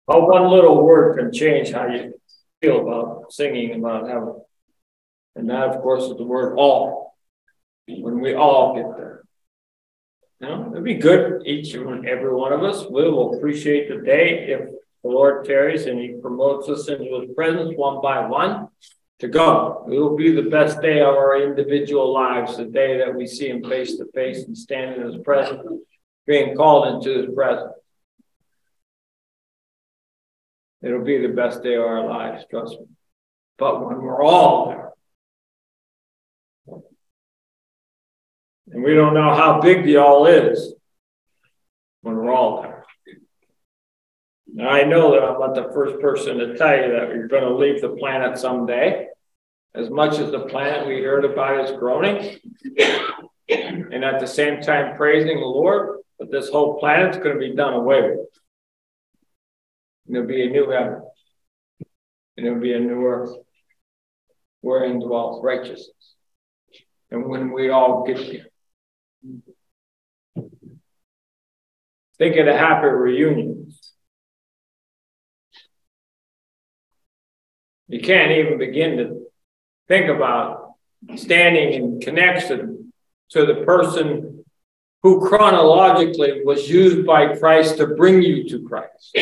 How one little word can change how you feel about singing about heaven. And that, of course, is the word all. When we all get there. You know, it'd be good, each and every one of us. We will appreciate the day if the Lord tarries and he promotes us into his presence one by one to go. It will be the best day of our individual lives, the day that we see him face to face and stand in his presence, being called into his presence. It'll be the best day of our lives, trust me. But when we're all there, and we don't know how big the all is when we're all there. Now, I know that I'm not the first person to tell you that we're going to leave the planet someday. As much as the planet we heard about is groaning, and at the same time praising the Lord, but this whole planet's going to be done away with. And there'll be a new heaven, and there'll be a new earth wherein dwells righteousness. And when we all get there, think of the happy reunions. You can't even begin to think about standing in connection to the person who chronologically was used by Christ to bring you to Christ.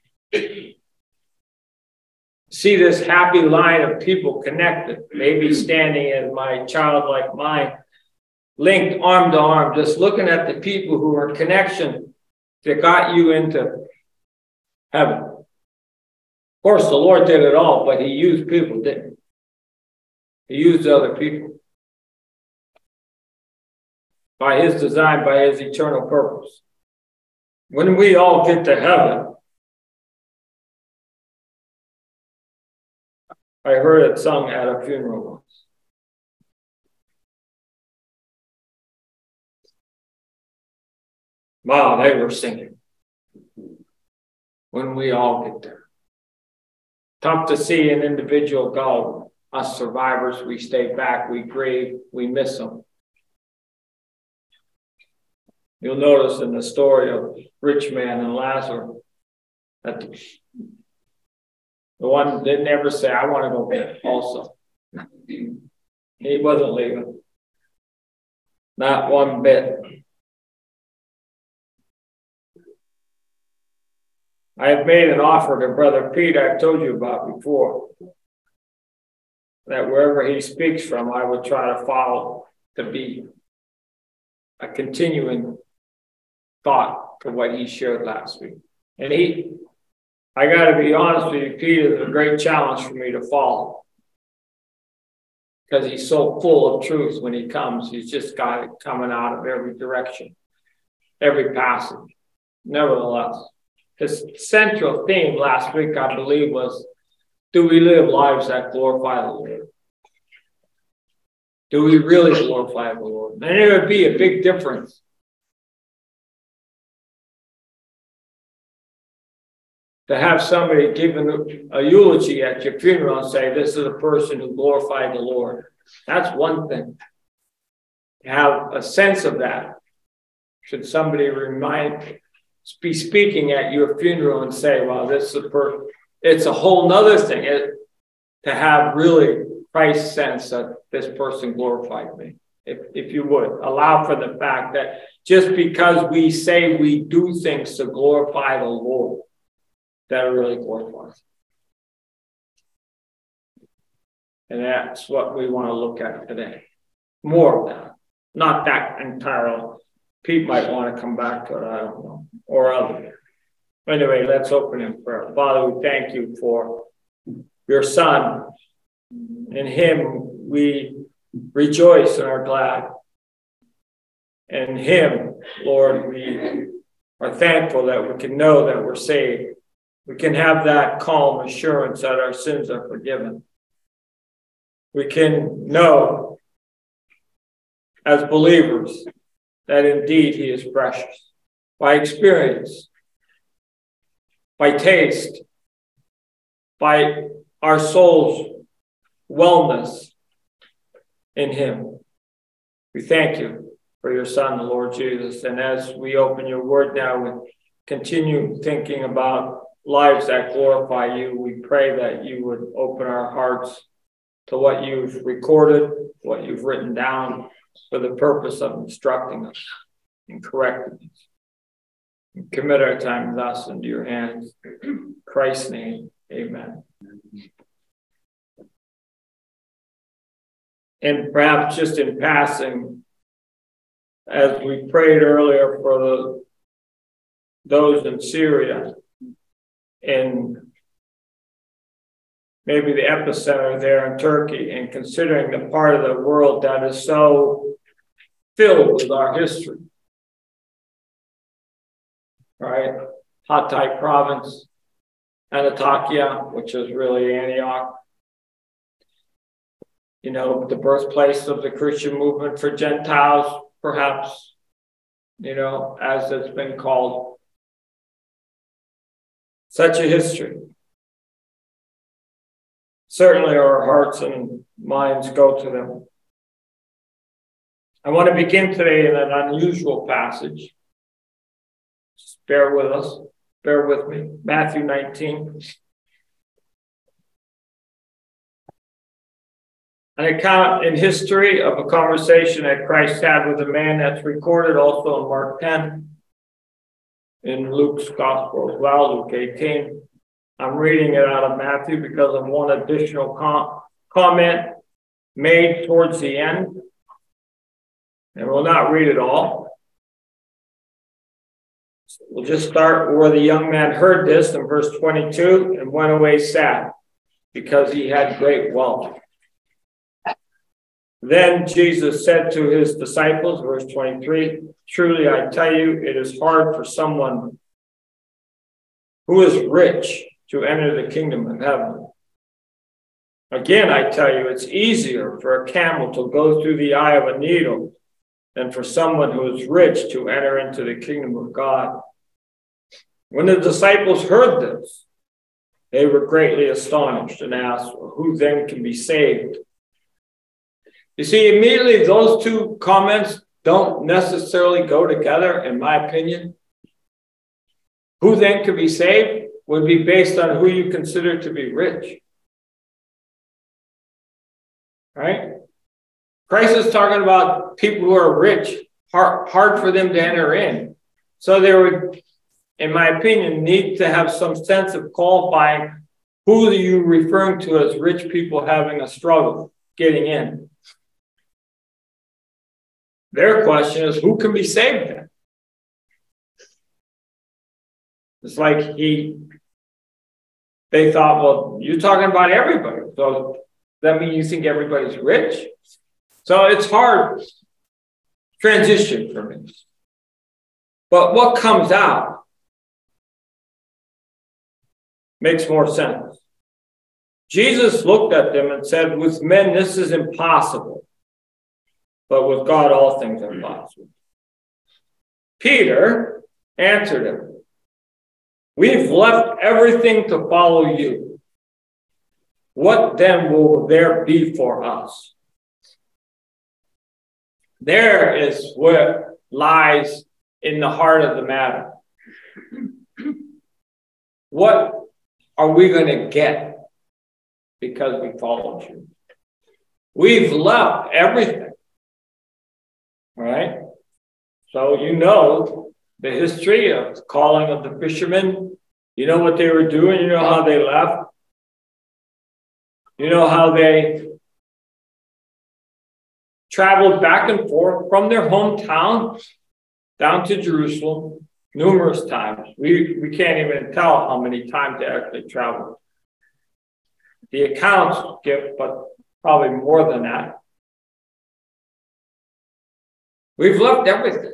See this happy line of people connected, maybe standing in my childlike mind, linked arm to arm, just looking at the people who are connection that got you into heaven. Of course, the Lord did it all, but he used people, didn't he? He used other people by his design, by his eternal purpose. When we all get to heaven, I heard it sung at a funeral once. Wow, they were singing. When we all get there. Tough to see an individual go. Us survivors, we stay back, we grieve, we miss them. You'll notice in the story of rich man and Lazarus that the one didn't ever say, I want to go back also. He wasn't leaving. Not one bit. I have made an offer to Brother Pete I've told you about before, that wherever he speaks from, I would try to follow to be a continuing thought to what he shared last week. And I got to be honest with you, Pete is a great challenge for me to follow, because he's so full of truth when he comes. He's just got it coming out of every direction, every passage. Nevertheless, his central theme last week, I believe, was, do we live lives that glorify the Lord? Do we really glorify the Lord? And it would be a big difference to have somebody giving a eulogy at your funeral and say, this is a person who glorified the Lord. That's one thing. To have a sense of that. Should somebody be speaking at your funeral and say, well, this is a person, it's a whole nother thing to have really Christ's sense that this person glorified me. If you would, allow for the fact that just because we say we do things to glorify the Lord, that really glorifies. And that's what we want to look at today. More of that. Not that entirely. Pete might want to come back to it, I don't know, or other. Anyway, let's open in prayer. Father, we thank you for your Son. In him we rejoice and are glad. In him, Lord, we are thankful that we can know that we're saved. We can have that calm assurance that our sins are forgiven. We can know as believers that indeed he is precious. By experience, by taste, by our soul's wellness in him. We thank you for your Son, the Lord Jesus. And as we open your word now, we continue thinking about lives that glorify you. We pray that you would open our hearts to what you've recorded, what you've written down for the purpose of instructing us and correcting us. And commit our time thus into your hands. In Christ's name, amen. And perhaps just in passing, as we prayed earlier for those in Syria, and maybe the epicenter there in Turkey, and considering the part of the world that is so filled with our history, right? Hatay province, Antakya, which is really Antioch, you know, the birthplace of the Christian movement for Gentiles, perhaps, you know, as it's been called. Such a history. Certainly our hearts and minds go to them. I want to begin today in an unusual passage. Just bear with us. Bear with me. Matthew 19. An account in history of a conversation that Christ had with a man that's recorded also in Mark 10, in Luke's Gospel as well, Luke 18. I'm reading it out of Matthew because of one additional comment made towards the end. And we'll not read it all. We'll just start where the young man heard this in verse 22 and went away sad because he had great wealth. Then Jesus said to his disciples, verse 23, truly I tell you, it is hard for someone who is rich to enter the kingdom of heaven. Again, I tell you, it's easier for a camel to go through the eye of a needle than for someone who is rich to enter into the kingdom of God. When the disciples heard this, they were greatly astonished and asked, who then can be saved? You see, immediately those two comments don't necessarily go together, in my opinion. Who then could be saved would be based on who you consider to be rich. Right? Christ is talking about people who are rich, hard for them to enter in. So they would, in my opinion, need to have some sense of qualifying who are you referring to as rich people having a struggle getting in. Their question is, who can be saved then? It's like they thought, well, you're talking about everybody. So does that mean you think everybody's rich? So it's hard transition for me. But what comes out makes more sense. Jesus looked at them and said, with men, this is impossible. But with God, all things are possible. Peter answered him, we've left everything to follow you. What then will there be for us? There is what lies in the heart of the matter. What are we going to get because we followed you? We've left everything. All right. So you know the history of the calling of the fishermen. You know what they were doing. You know how they left. You know how they traveled back and forth from their hometown down to Jerusalem numerous times. We can't even tell how many times they actually traveled. The accounts give, but probably more than that. We've left everything.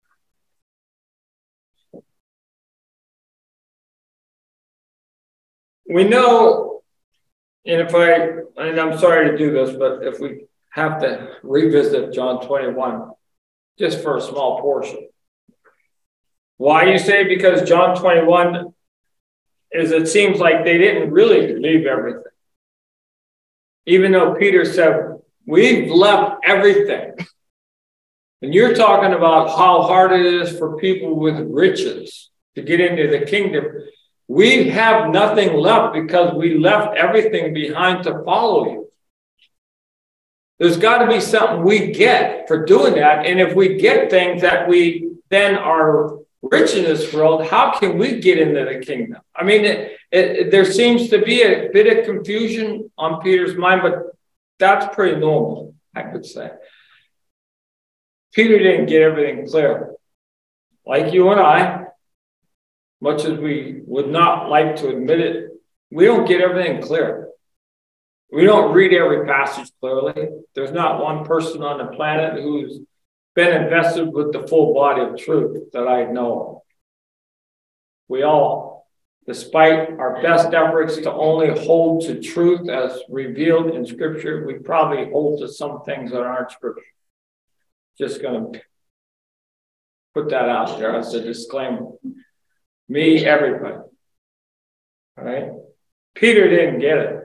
We know, and I'm sorry to do this, but if we have to revisit John 21, just for a small portion. Why you say? Because John 21 is, it seems like they didn't really leave everything. Even though Peter said, we've left everything. And you're talking about how hard it is for people with riches to get into the kingdom. We have nothing left because we left everything behind to follow you. There's got to be something we get for doing that. And if we get things that we then are rich in this world, how can we get into the kingdom? I mean, there seems to be a bit of confusion on Peter's mind, but that's pretty normal, I could say. Peter didn't get everything clear. Like you and I, much as we would not like to admit it, we don't get everything clear. We don't read every passage clearly. There's not one person on the planet who's been invested with the full body of truth that I know of. We all, despite our best efforts to only hold to truth as revealed in Scripture, we probably hold to some things that aren't Scripture. Just going to put that out there as a disclaimer. Me, everybody. All right? Peter didn't get it.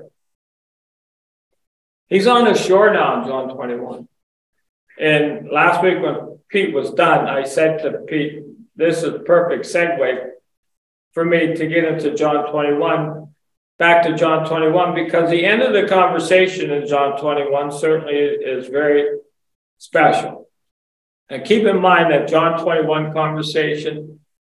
He's on the shore now in John 21. And last week when Pete was done, I said to Pete, this is a perfect segue for me to get into John 21, back to John 21, because the end of the conversation in John 21 certainly is very special. And keep in mind that John 21 conversation,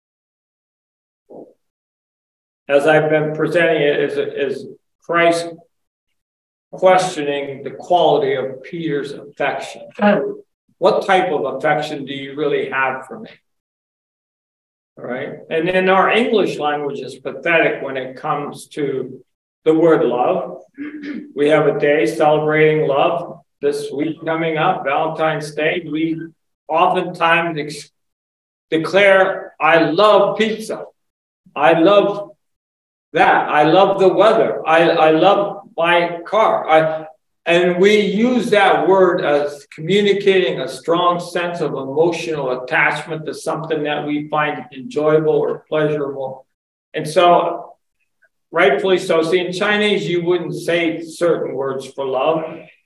as I've been presenting it, is Christ questioning the quality of Peter's affection. What type of affection do you really have for me? All right. And in our English language is pathetic when it comes to the word love. We have a day celebrating love this week coming up, Valentine's Day. We oftentimes declare, I love pizza. I love that. I love the weather. I love my car. And we use that word as communicating a strong sense of emotional attachment to something that we find enjoyable or pleasurable. And so, rightfully so. See, in Chinese, you wouldn't say certain words for love.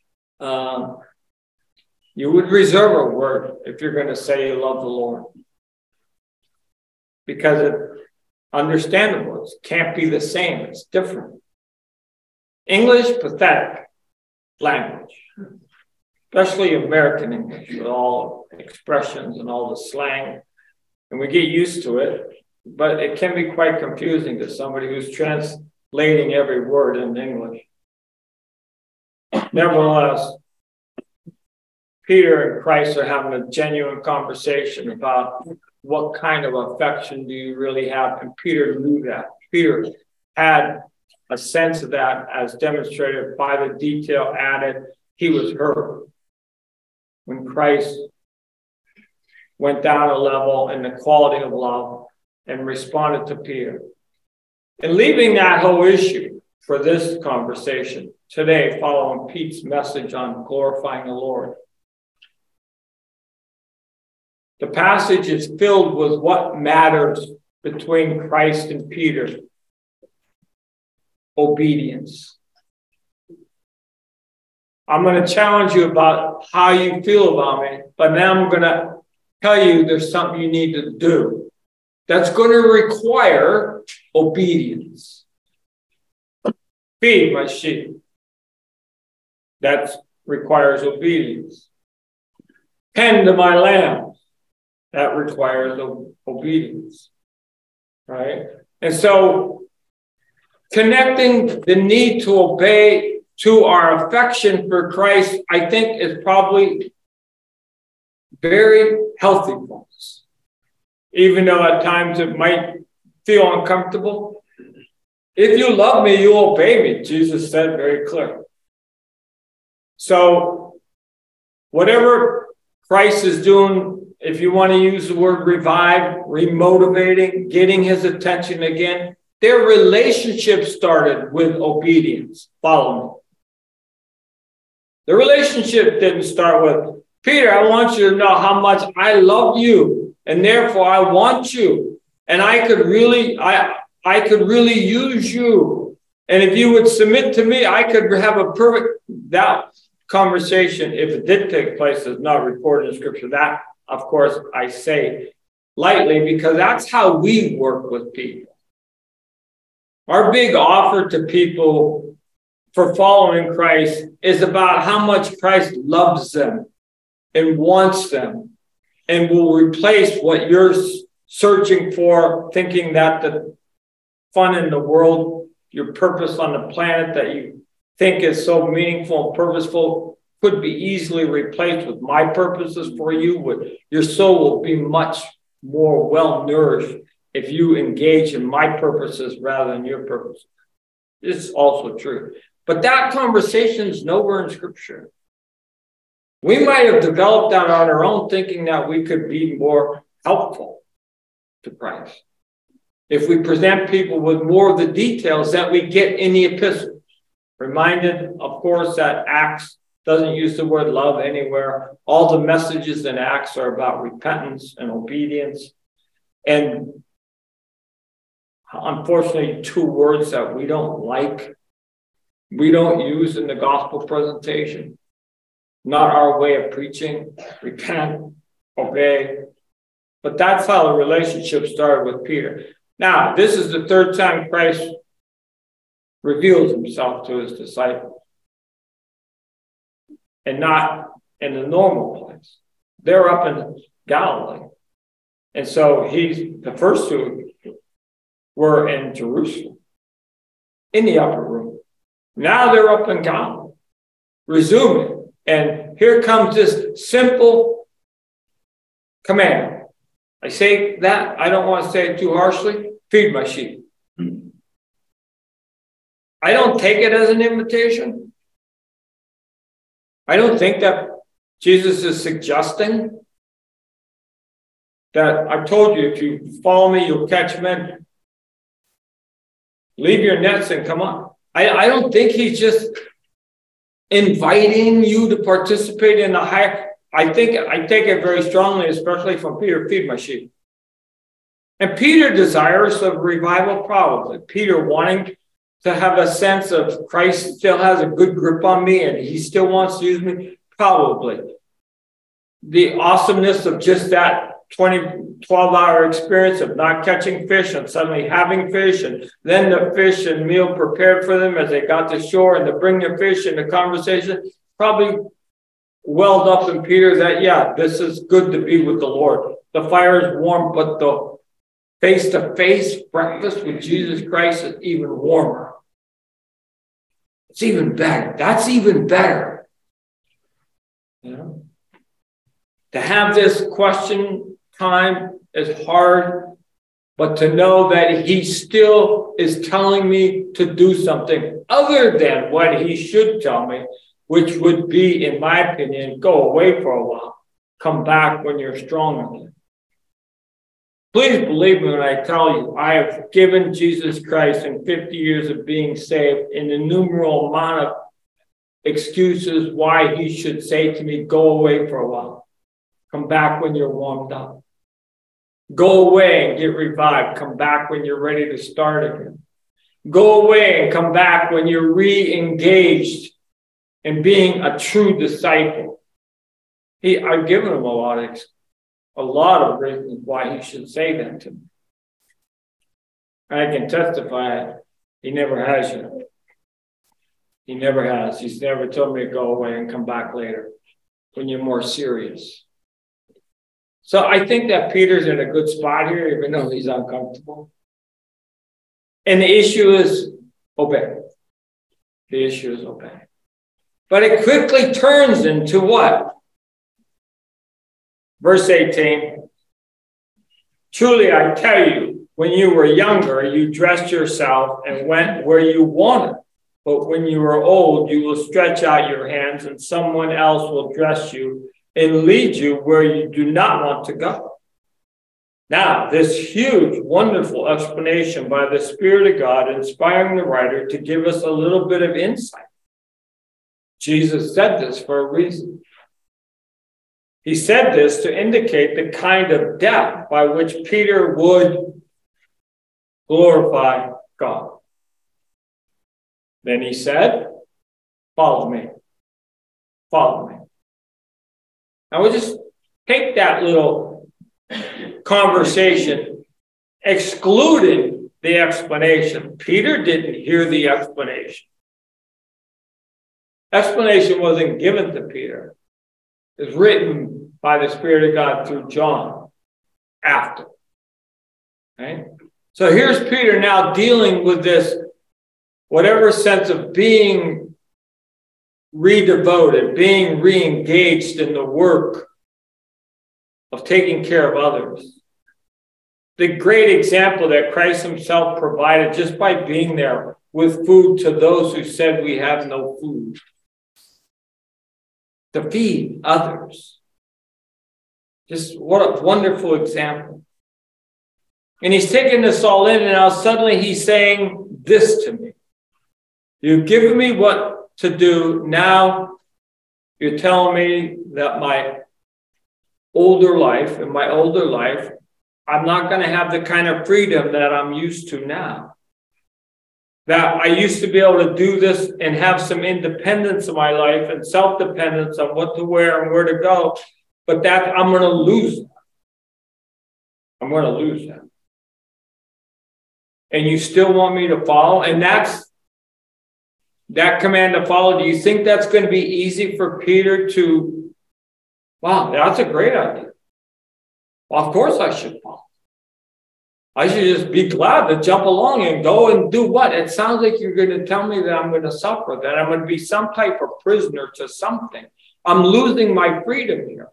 You would reserve a word if you're going to say you love the Lord. Because it's understandable. It can't be the same. It's different. English, pathetic language, especially American English with all expressions and all the slang. And we get used to it, but it can be quite confusing to somebody who's translating every word in English. Nevertheless, Peter and Christ are having a genuine conversation about what kind of affection do you really have? And Peter knew that. Peter had a sense of that as demonstrated by the detail added. He was hurt when Christ went down a level in the quality of love and responded to Peter. And leaving that whole issue for this conversation today, following Pete's message on glorifying the Lord, the passage is filled with what matters between Christ and Peter. Obedience. I'm going to challenge you about how you feel about me, but now I'm going to tell you there's something you need to do that's going to require obedience. Feed my sheep. That requires obedience. Tend to my lambs. That requires obedience. Right? And so, connecting the need to obey to our affection for Christ, I think, is probably very healthy for us. Even though at times it might feel uncomfortable. If you love me, you obey me, Jesus said very clearly. So, whatever Christ is doing, if you want to use the word revive, remotivating, getting his attention again, their relationship started with obedience. Follow me. The relationship didn't start with, Peter, I want you to know how much I love you, and therefore I want you. And I could really use you. And if you would submit to me, I could have a perfect, that conversation, if it did take place, is not recorded in Scripture. That, of course, I say lightly because that's how we work with people. Our big offer to people for following Christ is about how much Christ loves them and wants them and will replace what you're searching for, thinking that the fun in the world, your purpose on the planet that you think is so meaningful and purposeful could be easily replaced with my purposes for you. Your soul will be much more well-nourished if you engage in my purposes rather than your purposes. This is also true. But that conversation is nowhere in Scripture. We might have developed that on our own, thinking that we could be more helpful to Christ if we present people with more of the details that we get in the epistles. Reminded, of course, that Acts doesn't use the word love anywhere. All the messages in Acts are about repentance and obedience. And unfortunately, two words that we don't like, we don't use in the gospel presentation. Not our way of preaching. Repent, obey. But that's how the relationship started with Peter. Now, this is the third time Christ reveals himself to his disciples. And not in the normal place. They're up in Galilee. And so the first two were in Jerusalem, in the upper room. Now they're up in Galilee, resuming. And here comes this simple command. I say that, I don't want to say it too harshly, feed my sheep. I don't take it as an invitation. I don't think that Jesus is suggesting that I've told you, if you follow me, you'll catch men. Leave your nets and come on. I don't think he's just inviting you to participate in the higher. I take it very strongly, especially from Peter, feed my sheep. And Peter desirous of revival, probably. Peter wanting to have a sense of Christ still has a good grip on me and he still wants to use me, probably. The awesomeness of just that 12-hour experience of not catching fish and suddenly having fish, and then the fish and meal prepared for them as they got to shore, and to bring the fish into conversation, probably welled up in Peter that, yeah, this is good to be with the Lord. The fire is warm, but the face-to-face breakfast with Jesus Christ is even warmer. It's even better. That's even better. You know? To have this question time is hard, but to know that he still is telling me to do something other than what he should tell me, which would be, in my opinion, go away for a while, come back when you're strong again. Please believe me when I tell you, I have given Jesus Christ in 50 years of being saved an innumerable amount of excuses why he should say to me, go away for a while. Come back when you're warmed up. Go away and get revived. Come back when you're ready to start again. Go away and come back when you're re-engaged in being a true disciple. I've given him a lot of reasons why he should say that to me. I can testify he never has yet. He never has. He's never told me to go away and come back later when you're more serious. So I think that Peter's in a good spot here, even though he's uncomfortable. And the issue is obey. The issue is obey. But it quickly turns into what? Verse 18. Truly, I tell you, when you were younger, you dressed yourself and went where you wanted. But when you are old, you will stretch out your hands and someone else will dress you and lead you where you do not want to go. Now, this huge, wonderful explanation by the Spirit of God inspiring the writer to give us a little bit of insight. Jesus said this for a reason. He said this to indicate the kind of death by which Peter would glorify God. Then he said, follow me. Follow me. Now we'll just take that little conversation, excluding the explanation. Peter didn't hear the explanation. Explanation wasn't given to Peter. It's written by the Spirit of God through John after. Right? So here's Peter now dealing with this, whatever sense of being redevoted, being re-engaged in the work of taking care of others. The great example that Christ himself provided just by being there with food to those who said we have no food. To feed others. Just what a wonderful example. And he's taking this all in, and now suddenly he's saying this to me. You've given me what to do. Now you're telling me that my older life, I'm not going to have the kind of freedom that I'm used to now. That I used to be able to do this and have some independence in my life and self-dependence on what to wear and where to go. But that I'm going to lose that. I'm going to lose that. And you still want me to follow? And that's that command to follow. Do you think that's going to be easy for Peter to, wow, that's a great idea. Well, of course I should follow. I should just be glad to jump along and go and do what? It sounds like you're going to tell me that I'm going to suffer, that I'm going to be some type of prisoner to something. I'm losing my freedom here.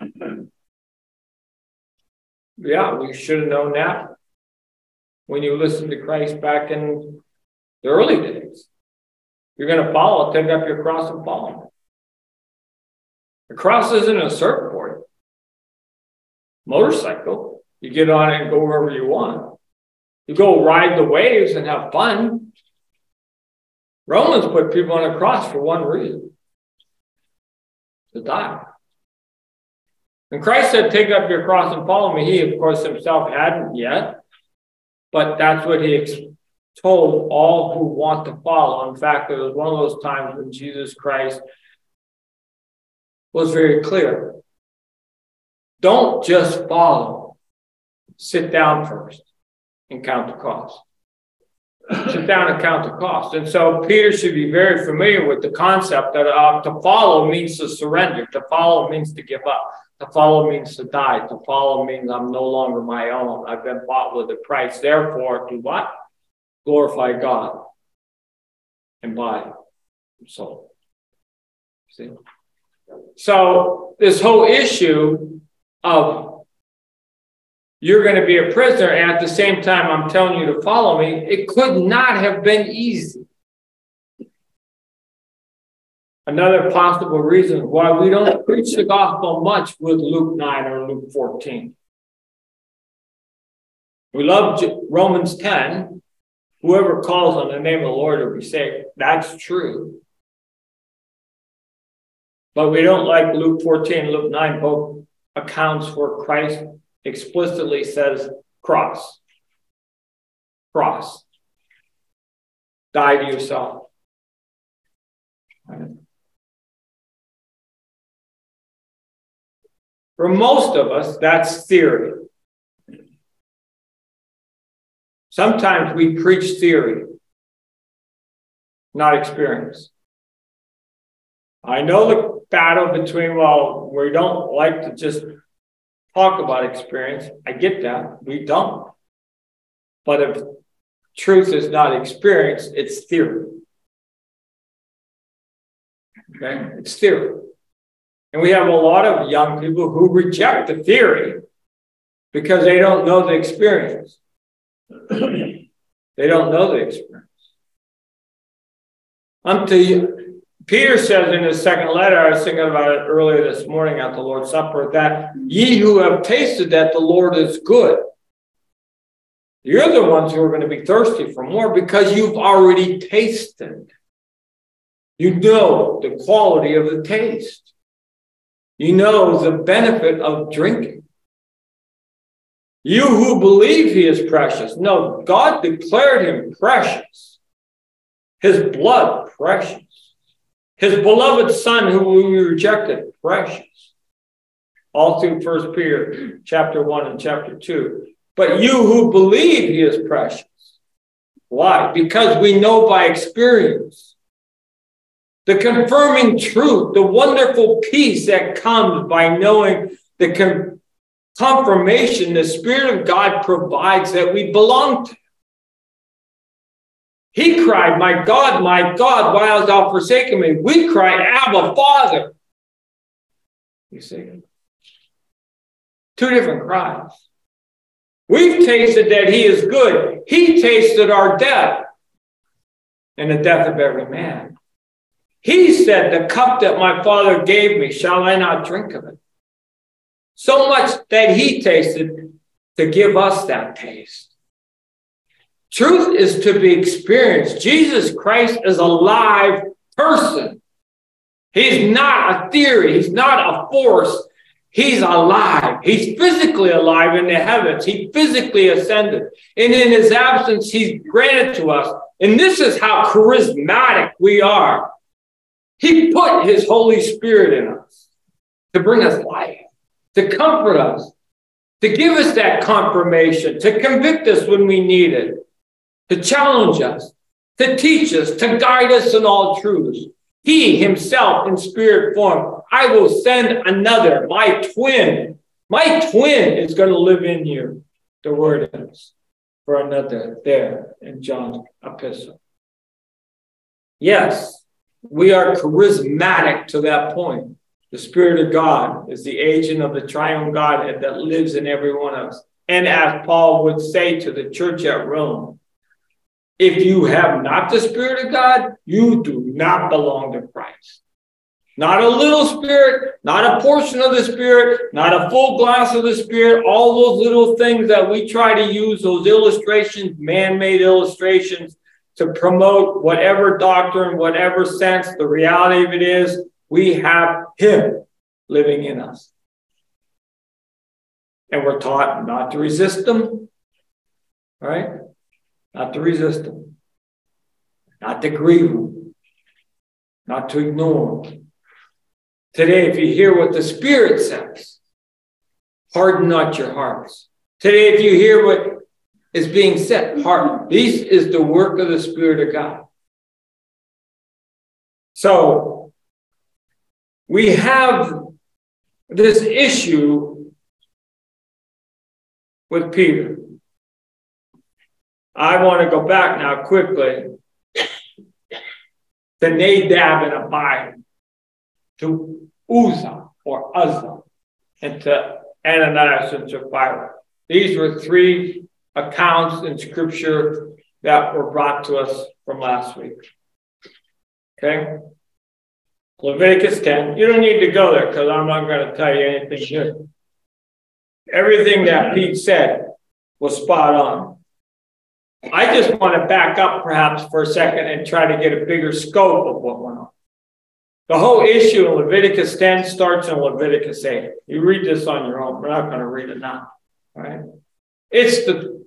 Yeah, we should have known that when you listened to Christ back in the early days. You're going to follow, take up your cross and follow me. The cross isn't a surfboard. Motorcycle, you get on it and go wherever you want. You go ride the waves and have fun. Romans put people on a cross for one reason: to die. And Christ said, take up your cross and follow me. He, of course, himself hadn't yet, but that's what he told all who want to follow. In fact, it was one of those times when Jesus Christ was very clear. Don't just follow. Sit down first and count the cost. Sit down and count the cost. And so Peter should be very familiar with the concept that to follow means to surrender. To follow means to give up. To follow means to die. To follow means I'm no longer my own. I've been bought with a price. Therefore, do what? Glorify God and buy soul. See? So this whole issue of you're going to be a prisoner, and at the same time I'm telling you to follow me, it could not have been easy. Another possible reason why we don't preach the gospel much with Luke 9 or Luke 14. We love Romans 10. Whoever calls on the name of the Lord will be saved. That's true. But we don't like Luke 14 and Luke 9, both accounts where Christ explicitly says cross. Cross. Die to yourself. For most of us, that's theory. Sometimes we preach theory, not experience. I know the battle between, well, we don't like to just talk about experience. I get that. We don't. But if truth is not experience, it's theory. Okay? It's theory. And we have a lot of young people who reject the theory because they don't know the experience. They don't know the experience. Peter says in his second letter, I was thinking about it earlier this morning at the Lord's Supper, that ye who have tasted that the Lord is good. You're the ones who are going to be thirsty for more because you've already tasted. You know the quality of the taste. You know the benefit of drinking. You who believe he is precious. No, God declared him precious. His blood precious. His beloved son who we rejected, precious. All through 1 Peter chapter 1 and chapter 2. But you who believe he is precious. Why? Because we know by experience. The confirming truth, the wonderful peace that comes by knowing the confirmation the Spirit of God provides that we belong to. He cried, my God, why hast thou forsaken me? We cry, Abba, Father. You see? Two different cries. We've tasted that he is good. He tasted our death and the death of every man. He said, the cup that my Father gave me, shall I not drink of it? So much that he tasted to give us that taste. Truth is to be experienced. Jesus Christ is a live person. He's not a theory. He's not a force. He's alive. He's physically alive in the heavens. He physically ascended. And in his absence, he's granted to us. And this is how charismatic we are. He put his Holy Spirit in us to bring us life, to comfort us, to give us that confirmation, to convict us when we need it, to challenge us, to teach us, to guide us in all truths. He himself in spirit form. I will send another, my twin. My twin is going to live in you. The word is for another there in John's epistle. Yes, we are charismatic to that point. The Spirit of God is the agent of the triune Godhead that lives in every one of us. And as Paul would say to the church at Rome, if you have not the Spirit of God, you do not belong to Christ. Not a little spirit, not a portion of the Spirit, not a full glass of the Spirit, all those little things that we try to use, those illustrations, man-made illustrations, to promote whatever doctrine, whatever sense. The reality of it is we have him living in us. And we're taught not to resist them, right? Not to resist them, not to grieve them, not to ignore them. Today, if you hear what the Spirit says, harden not your hearts. Today, if you hear what is being said, harden. This is the work of the Spirit of God. So, we have this issue with Peter. I want to go back now quickly to Nadab and Abihu, to Uzzah or Uzzah, and to Ananias and Sapphira. These were three accounts in Scripture that were brought to us from last week. Okay? Leviticus 10. You don't need to go there because I'm not going to tell you anything new. Everything that Pete said was spot on. I just want to back up perhaps for a second and try to get a bigger scope of what went on. The whole issue in Leviticus 10 starts in Leviticus 8. You read this on your own. We're not going to read it now. All right? It's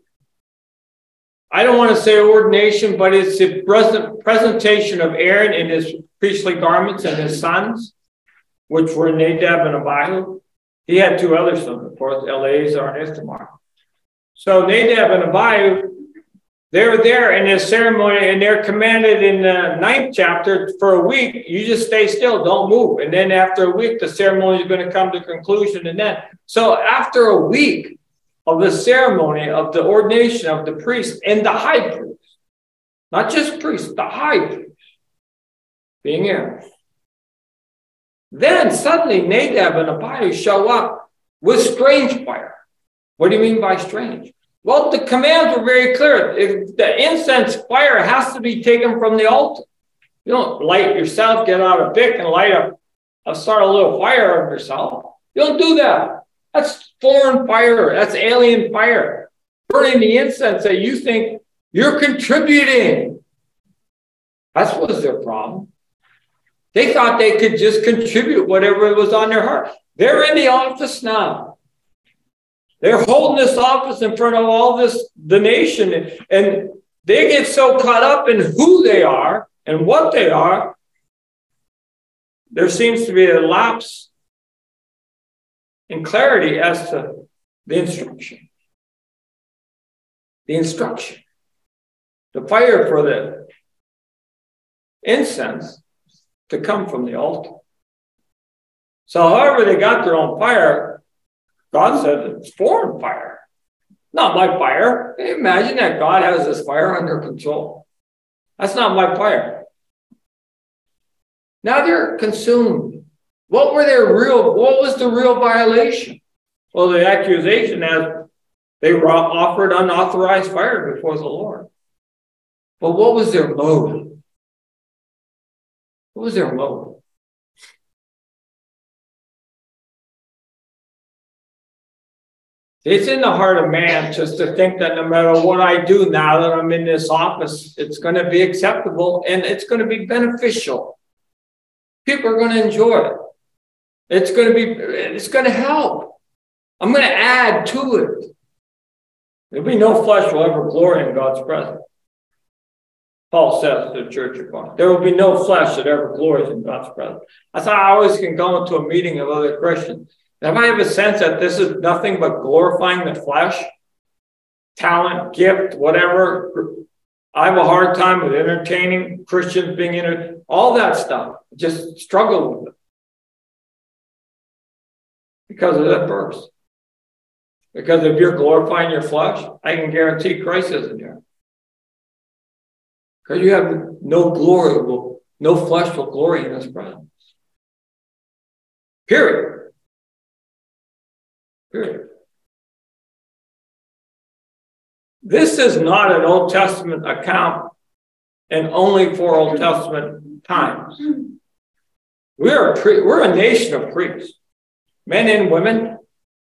I don't want to say ordination, but it's the presentation of Aaron in his priestly garments and his sons, which were Nadab and Abihu. He had two other sons, of course, Eleazar and Ithamar. So Nadab and Abihu, they're there in this ceremony, and they're commanded in the 9th chapter for a week, you just stay still, don't move. And then after a week, the ceremony is going to come to conclusion. And then, so after a week of the ceremony of the ordination of the priest and the high priest, not just priest, the high priest, being Aaron. Then suddenly Nadab and Abihu show up with strange fire. What do you mean by strange? Well, the commands were very clear. The incense fire has to be taken from the altar. You don't light yourself, get out a bick and start a little fire of yourself. You don't do that. That's foreign fire. That's alien fire. Burning the incense that you think you're contributing. That was their problem. They thought they could just contribute whatever was on their heart. They're in the office now. They're holding this office in front of all the nation, and they get so caught up in who they are and what they are, there seems to be a lapse in clarity as to the instruction. The instruction. the fire for the incense to come from the altar. So however they got their own fire, God said it's foreign fire, not my fire. Can you imagine that God has this fire under control? That's not my fire. Now they're consumed. What was the real violation? Well, the accusation is they offered unauthorized fire before the Lord. But what was their motive? What was their motive? It's in the heart of man just to think that no matter what I do now that I'm in this office, it's going to be acceptable and it's going to be beneficial. People are going to enjoy it. It's going to help. I'm going to add to it. There'll be no flesh will ever glory in God's presence. Paul says to the church of God, there will be no flesh that ever glories in God's presence. That's how I always can go into a meeting of other Christians. If I have a sense that this is nothing but glorifying the flesh, talent, gift, whatever, I have a hard time with entertaining Christians being all that stuff. Just struggle with it because of that verse. Because if you're glorifying your flesh, I can guarantee Christ isn't there. Because you have no glory, no flesh will glory in his presence. Period. This is not an Old Testament account and only for Old Testament times. We're a nation of priests, men and women.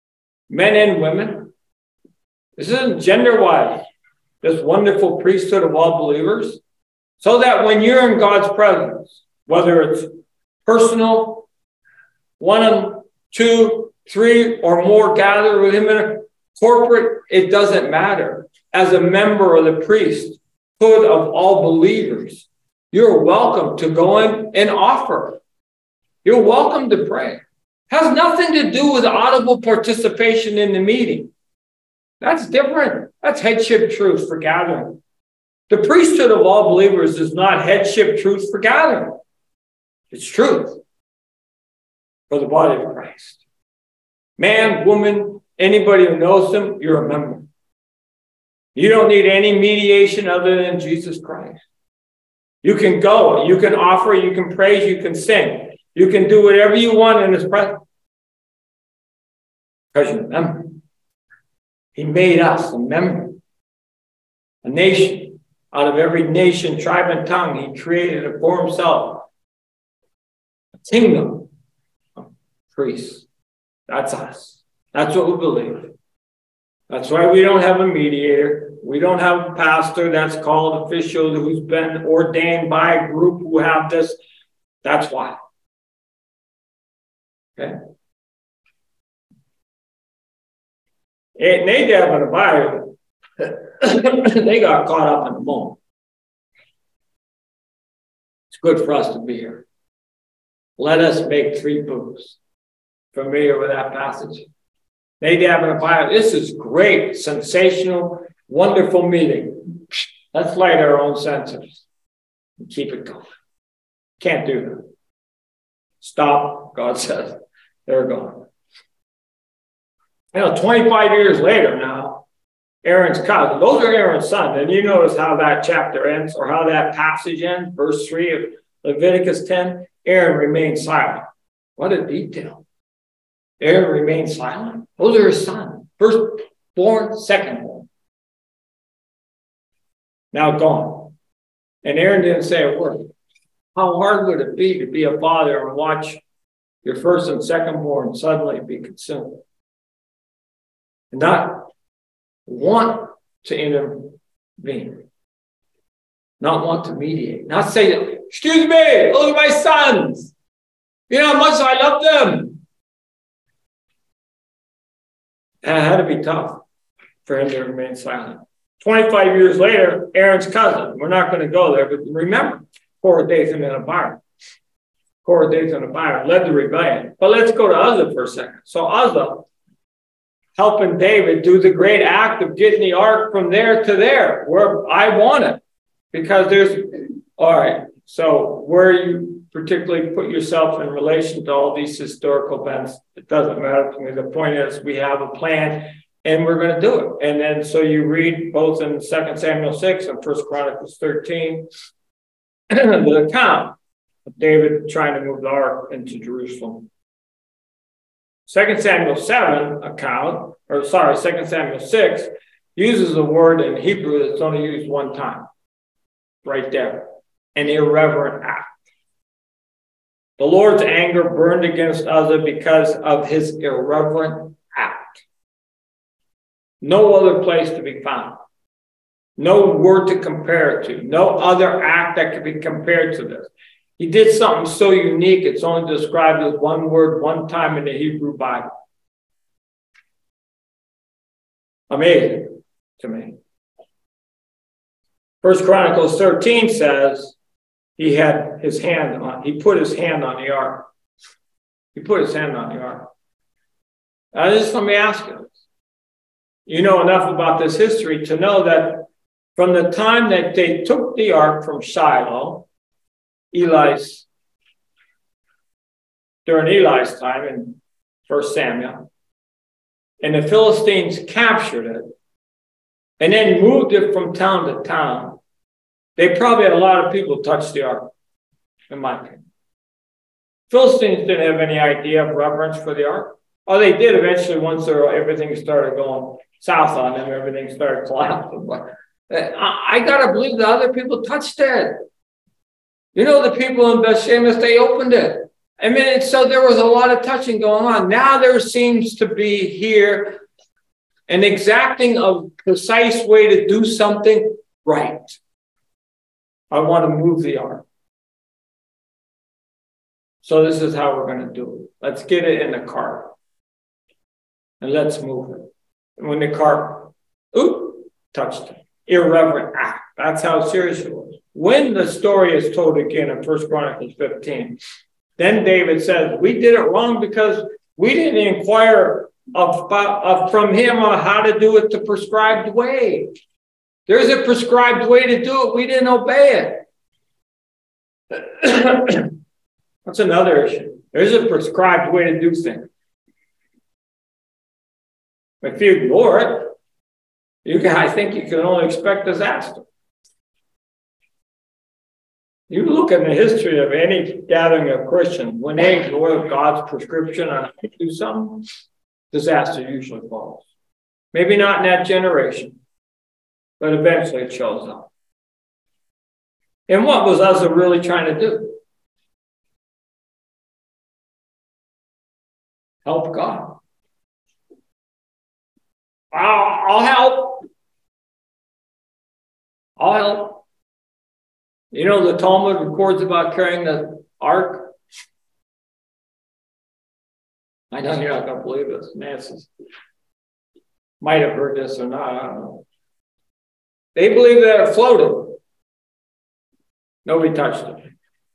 This isn't gender-wise, this wonderful priesthood of all believers, so that when you're in God's presence, whether it's personal, 1, 2, 3 or more gather with him in a corporate, it doesn't matter. As a member of the priesthood of all believers, you're welcome to go in and offer. You're welcome to pray. Has nothing to do with audible participation in the meeting. That's different. That's headship truth for gathering. The priesthood of all believers is not headship truth for gathering. It's truth for the body of Christ. Man, woman, anybody who knows him, you're a member. You don't need any mediation other than Jesus Christ. You can go, you can offer, you can praise, you can sing. You can do whatever you want in his presence. Because you're a member. He made us a member. A nation. Out of every nation, tribe, and tongue, he created it for himself. A kingdom of priests. That's us. That's what we believe. That's why we don't have a mediator. We don't have a pastor that's called official who's been ordained by a group who have this. That's why. Okay? Nadab and Abihu, they got caught up in the moment. It's good for us to be here. Let us make 3 booths. Familiar with that passage? Nadab and Abihu, this is great, sensational, wonderful meeting. Let's light our own sensors and keep it going. Can't do that. Stop, God says. They're gone. 25 years later now, Aaron's cousin, those are Aaron's sons. And you notice how that chapter ends or how that passage ends, verse 3 of Leviticus 10. Aaron remained silent. What a detail. Aaron remained silent. Those are his sons. Firstborn, secondborn. Now gone. And Aaron didn't say a word. How hard would it be to be a father and watch your first and secondborn suddenly be consumed? And not want to intervene. Not want to mediate. Not say, excuse me, look at my sons. You know how much I love them. And it had to be tough for him to remain silent. 25 years later, Aaron's cousin, we're not going to go there, but remember, Korah, Dathan, and Abiram. Korah, Dathan, and Abiram led the rebellion. But let's go to Uzzah for a second. So Uzzah, helping David do the great act of getting the ark from there to there, where I want it. Because all right, so where you particularly put yourself in relation to all these historical events, it doesn't matter to me. The point is we have a plan and we're going to do it. And then so you read both in 2 Samuel 6 and 1 Chronicles 13, the account of David trying to move the ark into Jerusalem. 2 Samuel 7 account, or sorry, 2 Samuel 6 uses a word in Hebrew that's only used one time. Right there. An irreverent act. The Lord's anger burned against Uzzah because of his irreverent act. No other place to be found. No word to compare it to. No other act that could be compared to this. He did something so unique, it's only described as one word, one time in the Hebrew Bible. Amazing to me. 1 Chronicles 13 says he put his hand on the ark. He put his hand on the ark. Now, let me ask you this. You know enough about this history to know that from the time that they took the ark from Shiloh, during Eli's time in 1 Samuel, and the Philistines captured it, and then moved it from town to town, they probably had a lot of people touch the ark, in my opinion. Philistines didn't have any idea of reverence for the ark. Oh, they did eventually once everything started going south on them, everything started collapsing. But I got to believe the other people touched it. You know, the people in Beth-Shemesh, they opened it. I mean, so there was a lot of touching going on. Now there seems to be here an exacting of precise way to do something right. I want to move the ark. So this is how we're going to do it. Let's get it in the cart. And let's move it. And when the cart, touched it. Irreverent act. That's how serious it was. When the story is told again in 1 Chronicles 15, then David says, we did it wrong because we didn't inquire from him on how to do it the prescribed way. There's a prescribed way to do it. We didn't obey it. That's another issue. There's a prescribed way to do things. If you ignore it, I think you can only expect disaster. You look in the history of any gathering of Christians, when they ignore God's prescription on how to do something, disaster usually follows. Maybe not in that generation, but eventually it shows up. And what was Uzzah really trying to do? Help God. I'll help. I'll help. You know, the Talmud records about carrying the ark. I know you're not going to believe this. Nancy might have heard this or not. I don't know. They believe that it floated. Nobody touched it.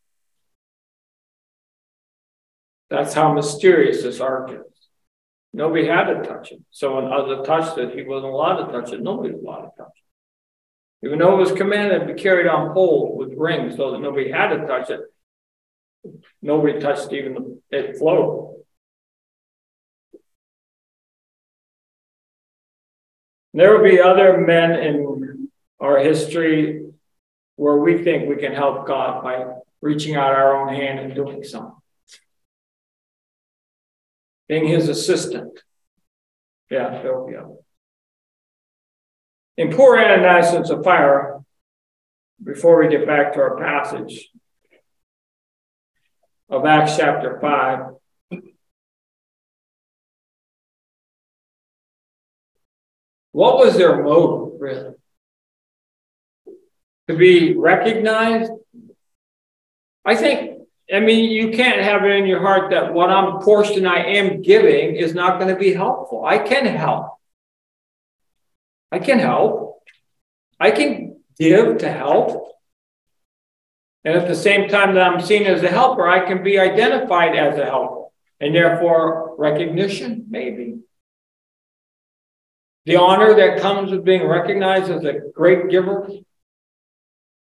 That's how mysterious this ark is. Nobody had to touch it. So when Uzzah touched it, he wasn't allowed to touch it. Nobody was allowed to touch it. Even though it was commanded to be carried on poles with rings so that nobody had to touch it, nobody touched even it floated. There will be other men in our history where we think we can help God by reaching out our own hand and doing something. Being his assistant. Yeah, there will be others. In poor Ananias and Sapphira, before we get back to our passage of Acts chapter 5, what was their motive, really? To be recognized? I mean, you can't have it in your heart that what portion I am giving is not going to be helpful. I can help. I can help. I can give to help. And at the same time that I'm seen as a helper, I can be identified as a helper. And therefore, recognition, maybe. The honor that comes with being recognized as a great giver.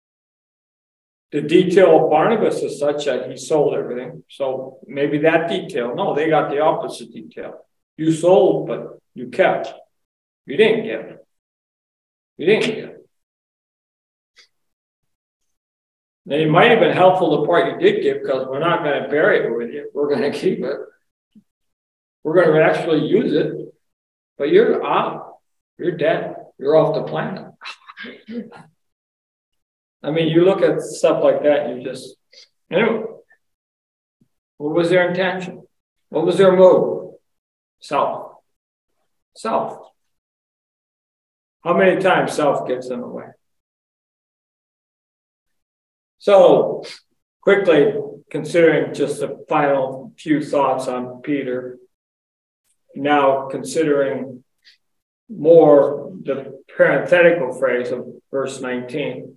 the detail of Barnabas is such that he sold everything. So maybe that detail. No, they got the opposite detail. You sold, but you kept. You didn't give. You didn't give. Now, it might have been helpful the part you did give, because we're not going to bury it with you. We're going to keep it. We're going to actually use it. But you're out. You're dead. You're off the planet. I mean, you look at stuff like that, and you just, anyway, what was their intention? What was their motive? Self. Self. How many times self gets them away? So, quickly, considering just the final few thoughts on Peter, now considering more the parenthetical phrase of verse 19.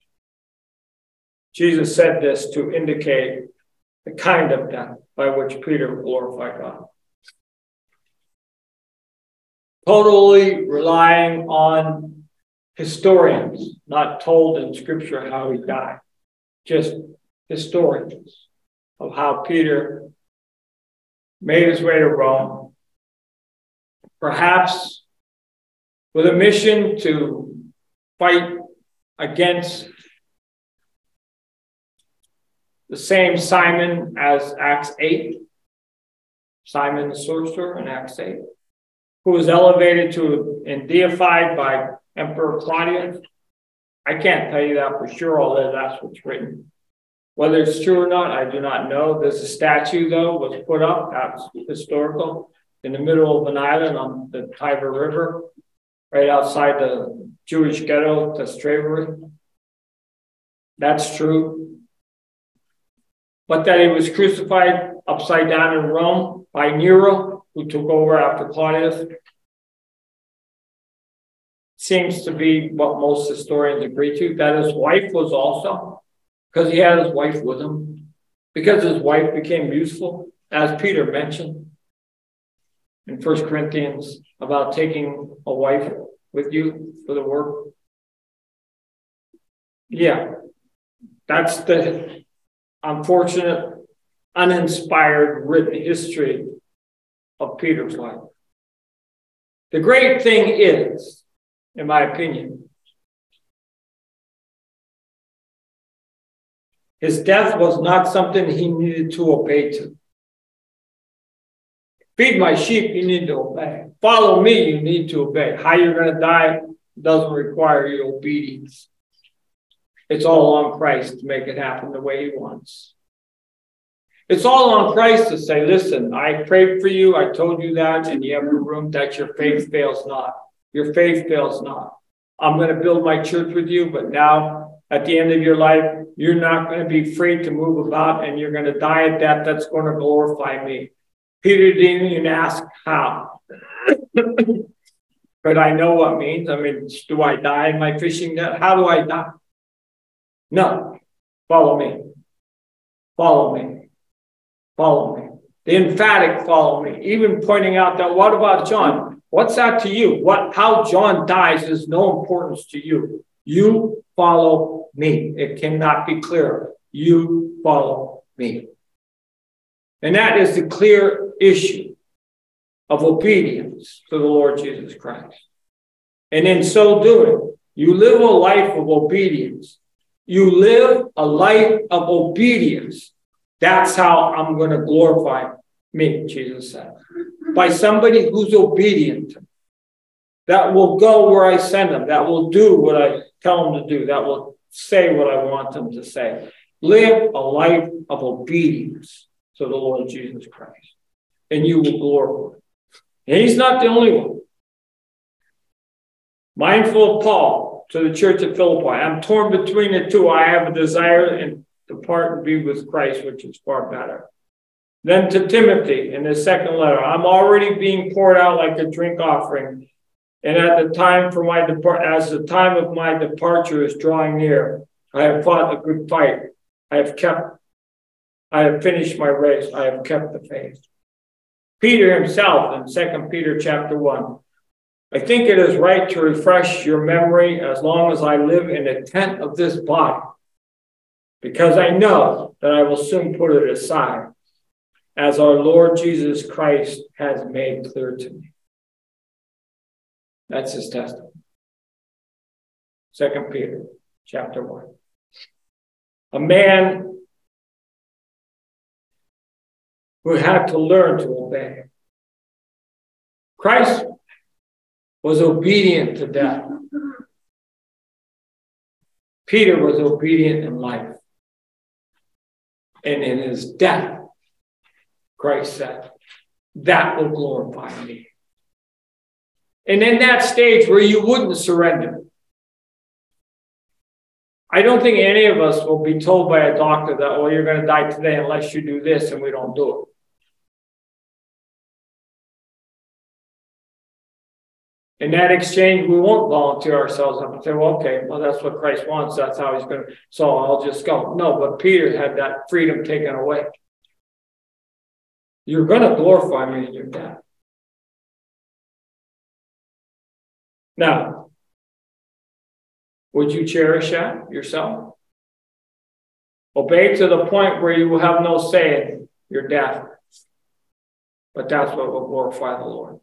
Jesus said this to indicate the kind of death by which Peter glorified God. Totally relying on historians, not told in Scripture how he died, just historians of how Peter made his way to Rome, perhaps with a mission to fight against the same Simon as Acts 8, Simon the sorcerer in Acts 8, who was elevated to and deified by Emperor Claudius. I can't tell you that for sure, although that's what's written. Whether it's true or not, I do not know. There's a statue, though, was put up, that's historical, in the middle of an island on the Tiber River, right outside the Jewish ghetto, Trastevere. That's true. But that he was crucified upside down in Rome by Nero, who took over after Claudius, seems to be what most historians agree to. That his wife was also, because he had his wife with him, because his wife became useful, as Peter mentioned in 1 Corinthians about taking a wife with you for the work. Yeah, that's the unfortunate, uninspired written history of Peter's life. The great thing is, in my opinion, his death was not something he needed to obey to. Feed my sheep, you need to obey. Follow me, you need to obey. How you're going to die doesn't require your obedience. It's all on Christ to make it happen the way he wants. It's all on Christ to say, listen, I prayed for you, I told you that, and you have a room that your faith fails not. Your faith fails not. I'm going to build my church with you, but now at the end of your life, you're not going to be free to move about, and you're going to die a death that's going to glorify me. Peter didn't even ask how. But I know what it means. I mean, do I die in my fishing net? How do I die? No. Follow me. Follow me. Follow me. The emphatic follow me. Even pointing out that, what about John? What's that to you? How John dies is no importance to you. You follow me. It cannot be clearer. You follow me. And that is the clear issue of obedience to the Lord Jesus Christ. And in so doing, you live a life of obedience. You live a life of obedience. That's how I'm going to glorify me, Jesus said. By somebody who's obedient, that will go where I send them, that will do what I tell them to do, that will say what I want them to say. Live a life of obedience to the Lord Jesus Christ, and you will glorify. And he's not the only one. Mindful of Paul to the church at Philippi, I'm torn between the two. I have a desire and depart and be with Christ, which is far better. Then to Timothy in his second letter, I'm already being poured out like a drink offering. And at the time for my as the time of my departure is drawing near, I have fought a good fight. I have finished my race. I have kept the faith. Peter himself in 2 Peter chapter 1. I think it is right to refresh your memory as long as I live in the tent of this body. because I know that I will soon put it aside, as our Lord Jesus Christ has made clear to me. That's his testimony. 2 Peter chapter 1. A man who had to learn to obey. Christ was obedient to death. Peter was obedient in life. And in his death, Christ said, that will glorify me. And in that stage where you wouldn't surrender, I don't think any of us will be told by a doctor that, well, you're going to die today unless you do this, and we don't do it. In that exchange, we won't volunteer ourselves up and say, well, okay, well, that's what Christ wants. That's how he's going to, so I'll just go. No, but Peter had that freedom taken away. You're going to glorify me in your death. Now, would you cherish that yourself? Obey to the point where you will have no say in your death. But that's what will glorify the Lord.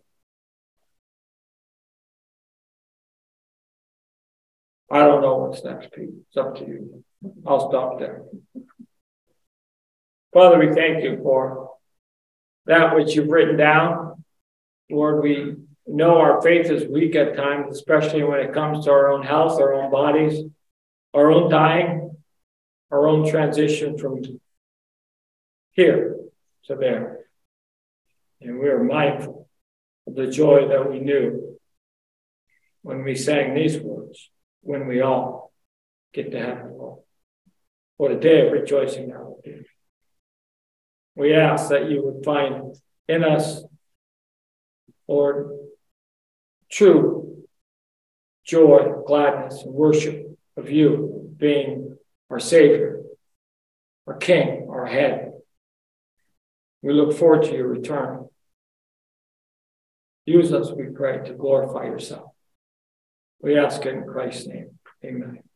I don't know what's next, Pete. It's up to you. I'll stop there. Father, we thank you for that which you've written down. Lord, we know our faith is weak at times, especially when it comes to our own health, our own bodies, our own dying, our own transition from here to there. And we are mindful of the joy that we knew when we sang these words, when we all get to heaven. What a day of rejoicing that will be. We ask that you would find in us, Lord, true joy, gladness, and worship of you being our Savior, our King, our head. We look forward to your return. Use us, we pray, to glorify yourself. We ask it in Christ's name. Amen.